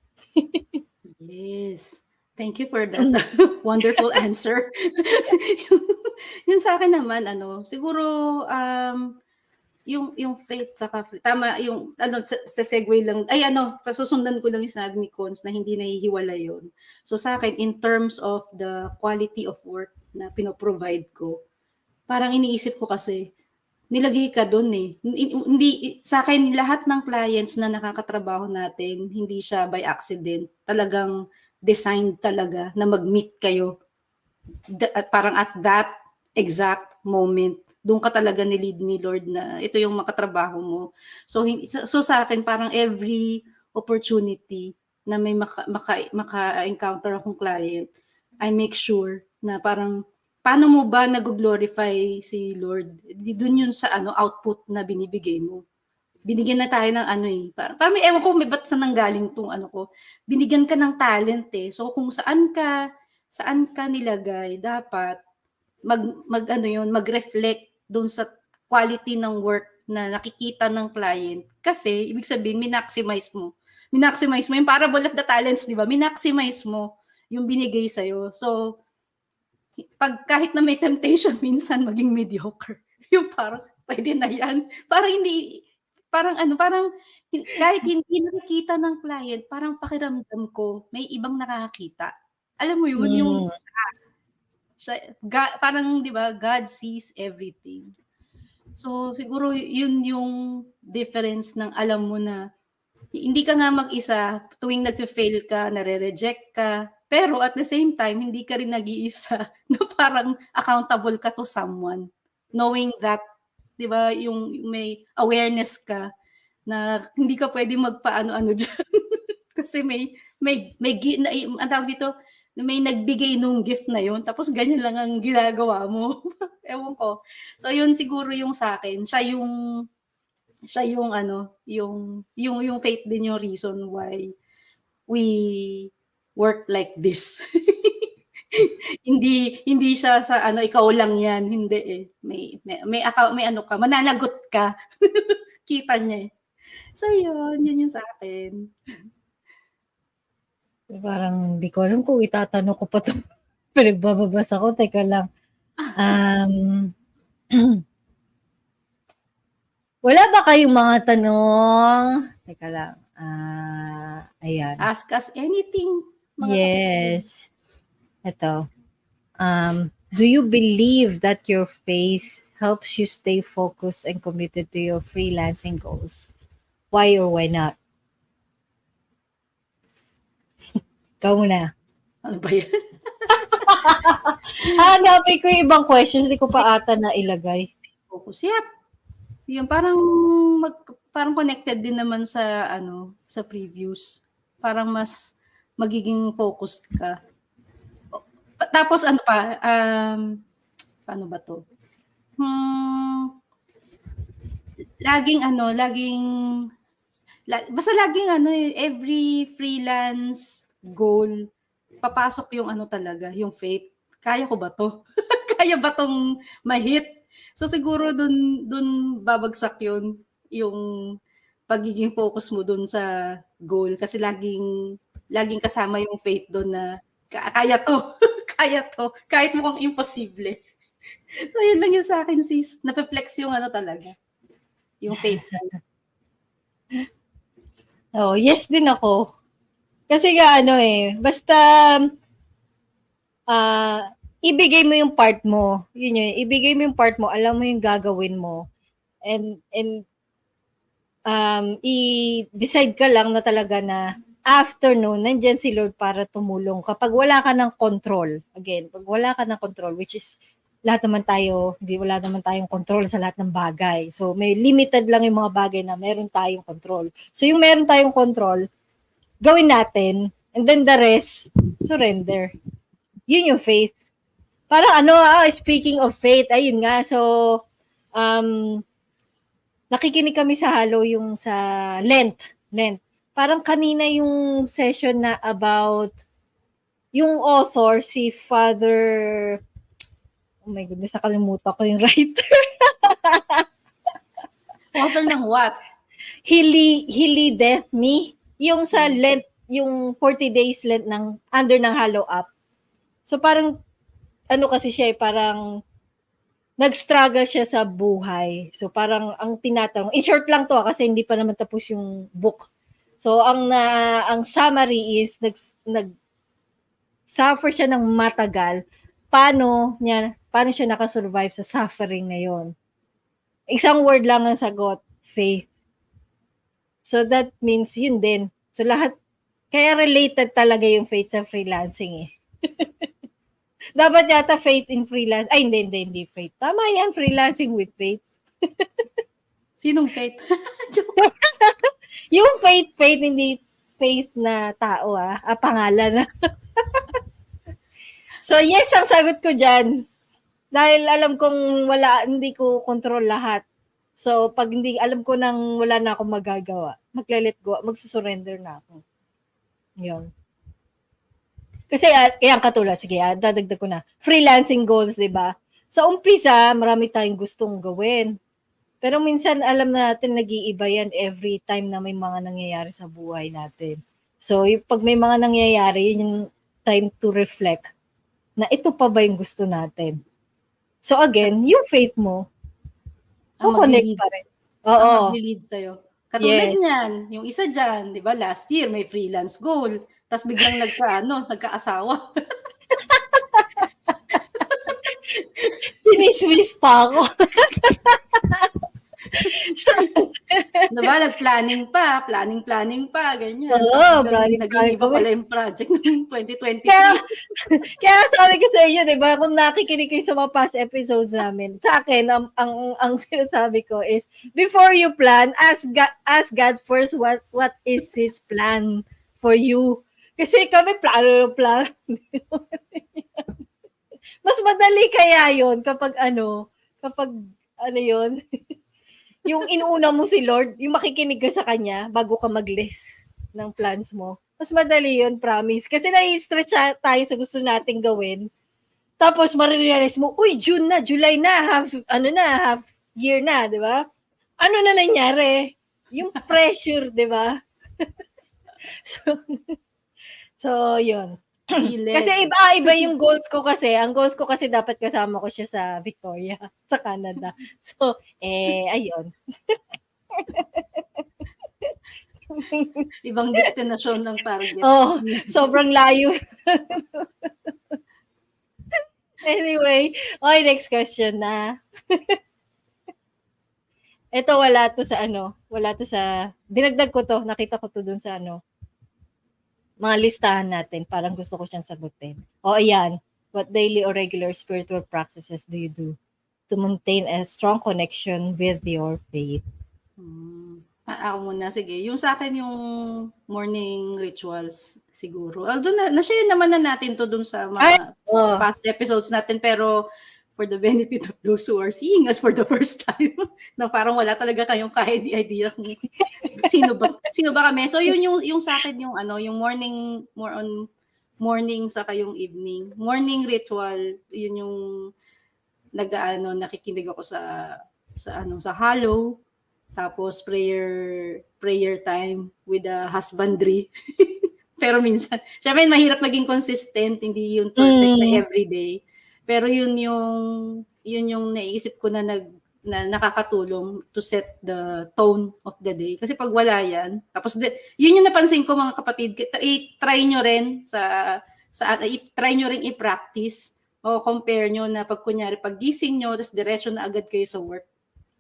Yes. Thank you for that wonderful answer. Yun sa akin naman, ano, siguro, um, yung, yung faith, saka, tama, yung, ano, sa, sa segue lang, ay, ano, pasusundan ko lang yung sinabi ni Cons na hindi nahihiwala yun. So, sa akin, in terms of the quality of work na pinoprovide ko, parang iniisip ko kasi, nilagay ka doon eh. Hindi, sa akin, lahat ng clients na nakakatrabaho natin, hindi siya by accident. Talagang designed talaga na mag-meet kayo. At parang at that exact moment, doon ka talaga ni-lead ni Lord na ito yung makatrabaho mo. So, so sa akin, parang every opportunity na may maka, maka, maka-encounter akong client, I make sure na parang paano mo ba nag-glorify si Lord? Doon yun sa ano output na binibigay mo. Binigyan na tayo ng ano eh. Parang, parang may ewan ko, may ba't sa nanggaling tong ano ko. Binigyan ka ng talent eh. So kung saan ka, saan ka nilagay, dapat mag, mag ano yun, mag-reflect doon sa quality ng work na nakikita ng client. Kasi, ibig sabihin, minaximize mo. Minaximize mo. Yung parable of the talents, di ba? Minaximize mo yung binigay sa'yo. So, pag kahit na may temptation minsan maging mediocre. Yung parang pwede na yan. Parang hindi parang ano, parang kahit hindi nakikita ng client, parang pakiramdam ko may ibang nakakakita. Alam mo yun, mm. yung siya, God, parang 'di ba, God sees everything. So siguro yun yung difference ng alam mo na hindi ka nga mag-isa tuwing nagfe-fail ka, nare-reject ka, pero at the same time, hindi ka rin nag-iisa na parang accountable ka to someone. Knowing that, di ba, yung may awareness ka na hindi ka pwede magpaano-ano dyan. Kasi may, may, may, may ang tawag dito, may nagbigay nung gift na yun, tapos ganyan lang ang ginagawa mo. Ewan ko. So, yun siguro yung sa akin. Siya yung, siya yung ano, yung, yung, yung faith din yung reason why we work like this. hindi hindi siya sa ano ikaw lang yan, hindi eh. May may may, may ano ka, mananagot ka. Kita niya eh. So yun, yun yung sa akin. Parang hindi ko alam kung itatanong ko pa ito. Pinagbababasa ko, teka lang. Um, wala ba kayong mga tanong? Teka lang. Uh, ayan. Ask us anything. Mga yes. Ito. Um, do you believe that your faith helps you stay focused and committed to your freelancing goals? Why or why not? Ikaw muna. Ano ba yan? Hanapin ko yung ibang questions. Hindi ko pa ata na ilagay. Focus. Yep. Yung parang mag, parang connected din naman sa ano sa previous. Parang mas magiging focused ka. Tapos ano pa, um, paano ba to? Hmm, laging ano, laging, la, basta laging ano, every freelance goal, papasok yung ano talaga, yung faith. Kaya ko ba to? Kaya ba tong ma-hit? So siguro dun, dun babagsak yun, yung pagiging focus mo dun sa goal. Kasi laging, laging kasama yung faith dun na, kaya to. Kaya to. Kahit mukhang imposible. So, yun lang yung sa akin, sis. Napeflex yung ano talaga. Yung faith sa Oh, yes din ako. Kasi nga ano eh, basta uh, ibigay mo yung part mo. Yun yun, ibigay mo yung part mo, alam mo yung gagawin mo. and and um i-decide ka lang na talaga na after noon, nandiyan si Lord para tumulong kapag wala ka ng control. Again, pag wala ka ng control, which is lahat naman tayo, hindi wala naman tayong control sa lahat ng bagay. So may limited lang yung mga bagay na meron tayong control. So yung meron tayong control, gawin natin, and then the rest, surrender. Yun yung faith. Parang ano, ah, speaking of faith, ayun nga, so um nakikinig kami sa Halo yung sa Lent, Lent. Parang kanina yung session na about yung author, si Father, oh my goodness, nakalimutan ko yung writer. Author ng what? Hili, Hili Death Me. Yung sa Lent, yung forty days Lent ng, under ng Halo app. So parang, ano kasi siya, parang, nag-struggle siya sa buhay. So parang, ang tinatanong, in short lang to kasi hindi pa naman tapos yung book. So ang na ang summary is nag nag suffer siya ng matagal. Paano niya paano siya nakasurvive sa suffering na yon? Isang word lang ang sagot, faith. So that means yun din. So lahat kaya related talaga yung faith sa freelancing eh. Dapat yata faith in freelance. Ay hindi hindi hindi faith. Tama yan, freelancing with faith. Sinong faith? Yung faith, faith, hindi faith na tao ah. Ah, pangalan na. So yes, ang sagot ko dyan. Dahil alam kong wala, hindi ko control lahat. So pag hindi, alam ko nang wala na akong magagawa, magle-let go, magsusurrender na ako. Yun. Kasi, uh, kaya katulad, sige, uh, dadagdag ko na. Freelancing goals, di ba? Sa umpisa, marami tayong gustong gawin. Pero minsan alam natin nag-iiba yan every time na may mga nangyayari sa buhay natin. So, yung, pag may mga nangyayari, yun yung time to reflect na ito pa ba yung gusto natin. So again, yung faith mo, Ang connect mag-lead. pa rin. Oo. Ang mag-lead sa'yo. Katulad Yes. niyan, yung isa dyan, di ba, last year may freelance goal, tapos biglang nagka, ano, nagka-asawa. Siniswiss pa ako. Diba, nag-planning pa, planning-planning pa, ganyan. Oo, Tapos planning, naging planning iba pa. pala yung project ng twenty twenty-three. Kaya, kaya sabi ko sa inyo, di ba, kung nakikinig kayo sa mga past episodes namin, sa akin, ang, ang, ang sinasabi ko is, before you plan, ask God, ask God first what, what is His plan for you. Kasi kami, plano, plano. Mas madali kaya yon kapag ano, kapag ano yon yung inuna mo si Lord, yung makikinig ka sa Kanya bago ka mag-list ng plans mo. Mas madali yun, promise. Kasi nai-stretch tayo sa gusto nating gawin. Tapos marirealize mo, uy, June na, July na, half, ano na, half year na, di ba? Ano na nangyari? Yung pressure, di ba? so, so, yun. Kasi iba, iba yung goals ko kasi. Ang goals ko kasi dapat kasama ko siya sa Victoria, sa Canada. So, eh, ayun. Ibang destinasyon ng target. Oh, sobrang layo. Anyway, okay, next question na. Ito wala to sa ano, wala to sa, dinagdag ko to, nakita ko to dun sa ano, mga listahan natin, parang gusto ko siyang sagutin. O ayan, what daily or regular spiritual practices do you do to maintain a strong connection with your faith? Hmm. Ah, ako muna, sige. Yung sa akin yung morning rituals siguro. Although na, na-share naman na natin to dun sa mga Ay, oh. past episodes natin, pero for the benefit of those who are seeing us for the first time, na parang wala talaga kayong kahit idea kung sino ba sino ba kami. So yun yung yung sa akin yung ano, yung morning, more on morning sa kayong evening. Morning ritual, yun yung nag-ano, nakikinig ako sa sa ano, sa Halo. Tapos prayer prayer time with the husbandry. Pero minsan, syempre mahirap maging consistent, hindi yun perfect mm. na everyday. Pero yun yung yun yung naisip ko na nag na nakakatulong to set the tone of the day. Kasi pag wala yan, tapos de, yun yung napansin ko mga kapatid, i-try nyo rin sa sa i-try nyo rin i-practice o compare nyo na pag kunyari pag gising nyo, tapos diretso na agad kayo sa work.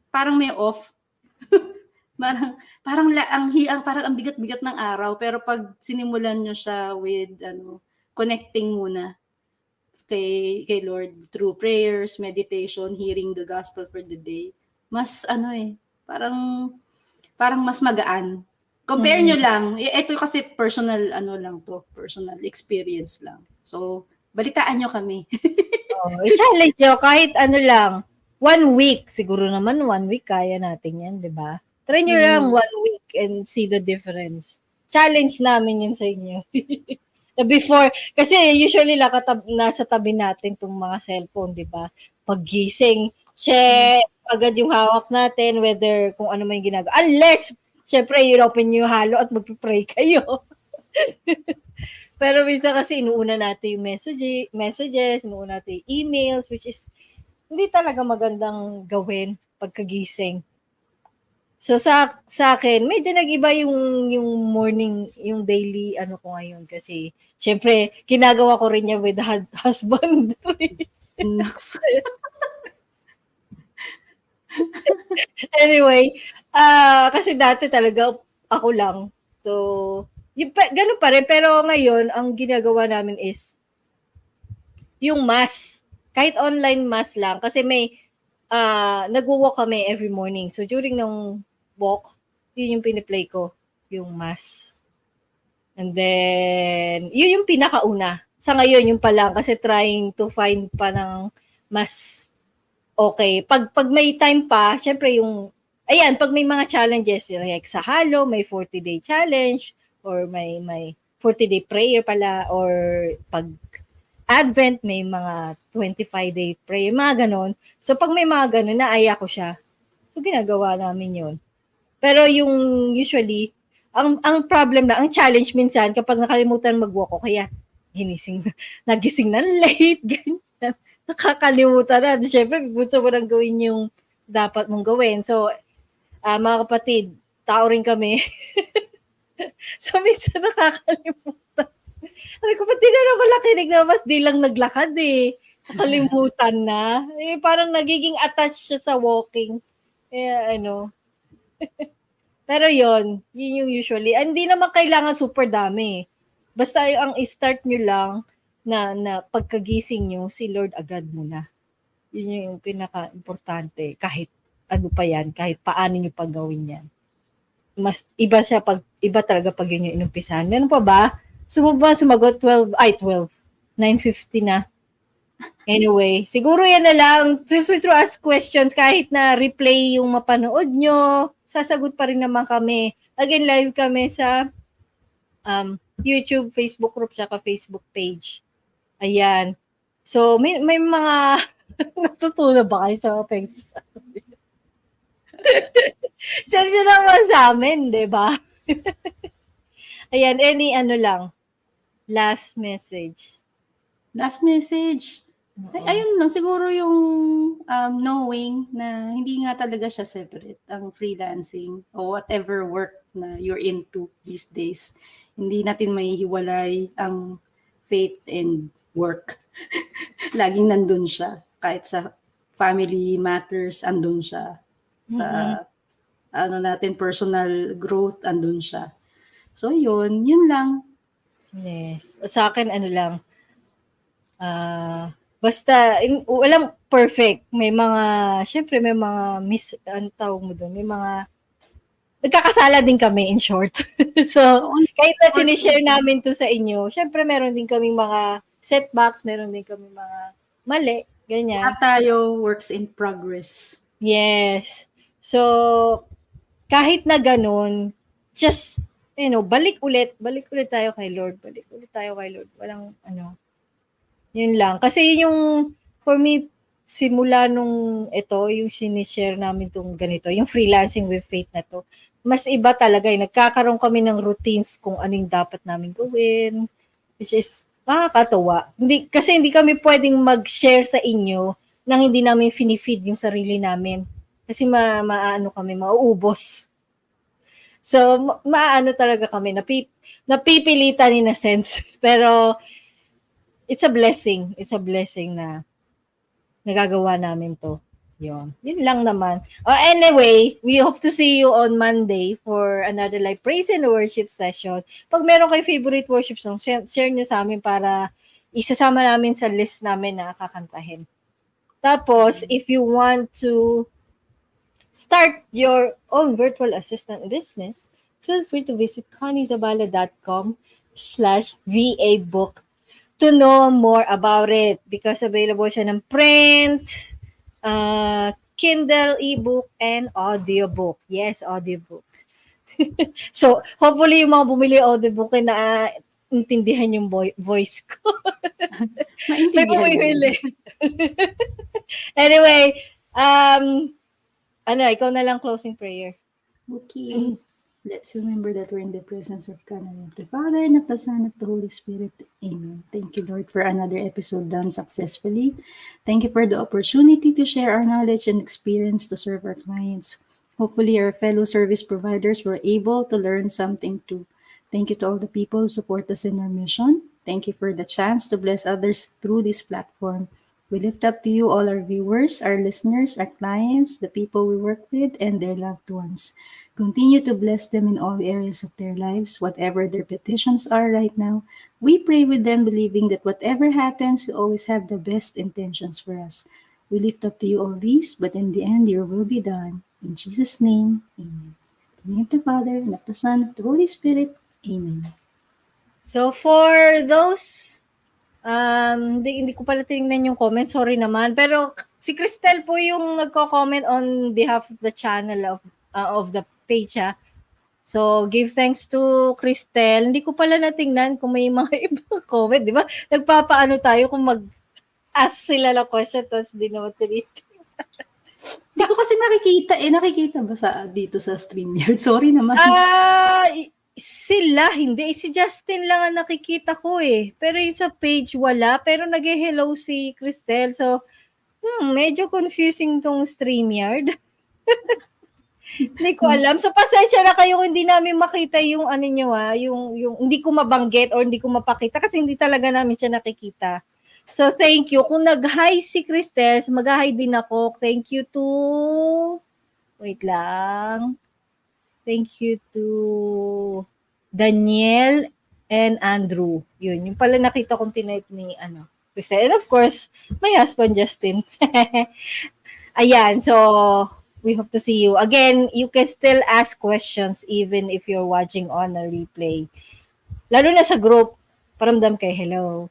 parang may off. parang parang la, ang hiang parang ang bigat-bigat ng araw, pero pag sinimulan nyo siya with ano connecting muna kay kay Lord through prayers, meditation, hearing the gospel for the day, mas ano eh parang parang mas magaan. Compare Mm. nyo lang. Ito kasi personal ano lang to, personal experience lang. So, balitaan nyo kami. Oh, i-challenge nyo kahit ano lang. One week. Siguro naman one week kaya natin yan, di ba? Try nyo lang Mm. one week and see the difference. Challenge namin yun sa inyo. Before, kasi usually lakatab, nasa tabi natin itong mga cellphone, di ba? Paggising, check, agad yung hawak natin, whether kung ano man yung ginagawa. Unless, syempre, i-open nyo yung halo at magpipray kayo. Pero minsan kasi inuuna natin yung message, messages, inuuna natin yung emails, which is hindi talaga magandang gawin pagkagising. So sa sa akin, medyo nag-iba yung yung morning, yung daily ano ko ngayon kasi syempre ginagawa ko rin niya with husband. Anyway, ah uh, kasi dati talaga ako lang. So yung pa, ganun pa rin, pero ngayon ang ginagawa namin is yung mass. Kahit online mass lang kasi may uh, nagwo-walk kami every morning. So during ng walk, yun yung piniplay ko, yung mass. And then, yun yung pinakauna. Sa ngayon, yung pa lang kasi trying to find pa ng mas okay. Pag, pag may time pa, syempre yung, ayan, pag may mga challenges, like sa halo, may forty-day challenge, or may, may forty-day prayer pala, or pag Advent, may mga twenty-five day prayer, mga ganon. So, pag may mga ganon, naaya ko siya. So, ginagawa namin yun. Pero yung usually, ang ang problem na, ang challenge minsan, kapag nakalimutan mag-walk ko, kaya ginising, nagising na late, ganyan. Nakakalimutan na. Siyempre, gusto mo nang gawin yung dapat mong gawin. So, uh, mga kapatid, tao rin kami. So, minsan nakakalimutan. Sabi ko, pati na naman nakinig na mas di lang naglakad eh. Nakalimutan na. Eh, parang nagiging attached siya sa walking. Kaya ano. Pero yon, yun yung usually. Hindi naman kailangan super dami. Basta ang i-start nyo lang na, na pagkagising nyo, si Lord agad muna. Yun yung pinaka-importante. Kahit ano pa yan, kahit paano nyo paggawin yan. Mas iba siya pag, iba talaga pag yun yung inumpisahan. Meron pa ba? Sumaba, sumagot twelve, ay twelve, nine fifty na. Anyway, siguro yan na lang. Feel free to ask questions kahit na replay yung mapanood nyo. Sasagot pa rin naman kami. Again, live kami sa um, YouTube, Facebook group, saka Facebook page. Ayan. So, may, may mga natutunan ba kayo sa page? Seryo naman sa amin, di ba? Ayan, any ano lang. Last message. Last message. Ay, ayun lang, siguro yung um, knowing na hindi nga talaga siya separate, ang freelancing o whatever work na you're into these days. Hindi natin maihiwalay ang faith and work. Laging nandun siya. Kahit sa family matters, andun siya. Sa mm-hmm. ano natin, personal growth, andun siya. So, yun. Yun lang. Yes. Sa akin, ano lang, ah, uh, basta, in, walang perfect. May mga, syempre may mga miss, ano tawag mo doon, may mga, nagkakasala din kami in short. So, kahit na sinishare namin to sa inyo, syempre meron din kaming mga setbacks, meron din kaming mga mali, ganyan. At tayo, works in progress. Yes. So, kahit na ganun, just, you know, balik ulit, balik ulit tayo kay Lord, balik ulit tayo kay Lord. Walang, ano, yun lang. Kasi yun yung, for me, simula nung ito, yung sinishare namin tong ganito, yung freelancing with faith na to, mas iba talaga. Eh. Nagkakaroon kami ng routines kung anong dapat namin gawin, which is, nakakatawa. Hindi, kasi hindi kami pwedeng mag-share sa inyo nang hindi namin finifeed yung sarili namin. Kasi ma, maano kami, mauubos. So, ma- maano talaga kami, napip, napipilitan in a sense. Pero, it's a blessing. It's a blessing na nagagawa namin to. Yun. Yun lang naman. Oh, anyway, we hope to see you on Monday for another live praise and worship session. Pag meron kayo favorite worship song, share, share nyo sa amin para isasama namin sa list namin na kakantahin. Tapos, if you want to start your own virtual assistant business, feel free to visit conniezabala.com slash VA book to know more about it because available siya ng print, uh, Kindle, ebook, and audiobook. Yes, audiobook. So, hopefully yung mga bumili audiobook ay na intindihan yung boy- voice ko. May bumili. Anyway, um, ano, ikaw na lang closing prayer. Okay. Let's remember that we're in the presence of God and of the Father and of the Son and of the Holy Spirit. Amen. Thank you, Lord, for another episode done successfully. Thank you for the opportunity to share our knowledge and experience to serve our clients. Hopefully, our fellow service providers were able to learn something too. Thank you to all the people who support us in our mission. Thank you for the chance to bless others through this platform. We lift up to you all our viewers, our listeners, our clients, the people we work with, and their loved ones. Continue to bless them in all areas of their lives, whatever their petitions are right now. We pray with them, believing that whatever happens, you always have the best intentions for us. We lift up to you all these, but in the end, your will be done. In Jesus' name, amen. In the name of the Father, and of the Son, and of the Holy Spirit, amen. So for those, um, hindi, hindi ko pala tinignan yung comment, sorry naman. Pero si Cristel po yung nagko-comment on behalf of the channel of uh, of the page, ha? So, give thanks to Cristel. Hindi ko pala natingnan kung may mga ibang comment, di ba? Nagpapaano tayo kung mag-ask sila ng question, tapos di naman tinitingnan. Hindi ko kasi nakikita, eh, nakikita ba sa, dito sa StreamYard? Sorry naman. Ah, uh, sila, hindi. Si Justin lang ang nakikita ko eh. Pero yung sa page, wala. Pero nag-hello si Cristel. So, hmm, medyo confusing tong StreamYard. Hindi ko alam. So, pasensya na kayo kung hindi namin makita yung ano nyo ha, yung, yung hindi ko mabanggit or hindi ko mapakita kasi hindi talaga namin siya nakikita. So, thank you. Kung nag-hi si Cristel, mag-hi din ako. Thank you to... Wait lang. Thank you to Daniel and Andrew. Yun. Yung pala nakita kong tinype ni ano, Cristel. And of course, my husband, Justin. Ayan. So, we hope to see you. Again, you can still ask questions even if you're watching on a replay. Lalo na sa group, paramdam kay hello.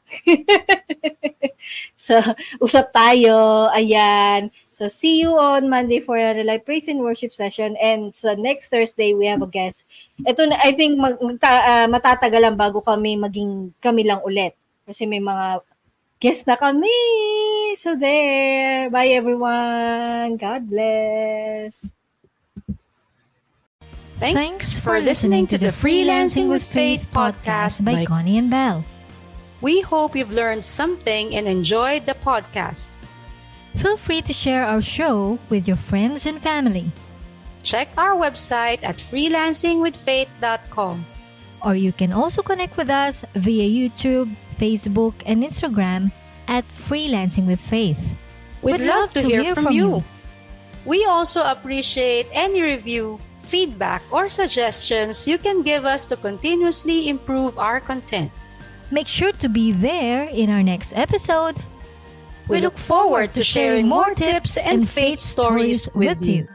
So, usap tayo. Ayan. So, see you on Monday for a live praise and worship session. And so, next Thursday, we have a guest. Ito na, I think, mag, uh, matatagalan bago kami maging kami lang ulit. Kasi may mga guest na kami. So there. Bye everyone. God bless. Thanks for listening to the Freelancing with Faith podcast by Connie and Belle. We hope you've learned something and enjoyed the podcast. Feel free to share our show with your friends and family. Check our website at freelancing with faith dot com. Or you can also connect with us via YouTube, Facebook, and Instagram at Freelancing with Faith. We'd, We'd love, love to, to hear, hear from, from you. you. We also appreciate any review, feedback, or suggestions you can give us to continuously improve our content. Make sure to be there in our next episode. We look forward to sharing more tips and faith stories with you.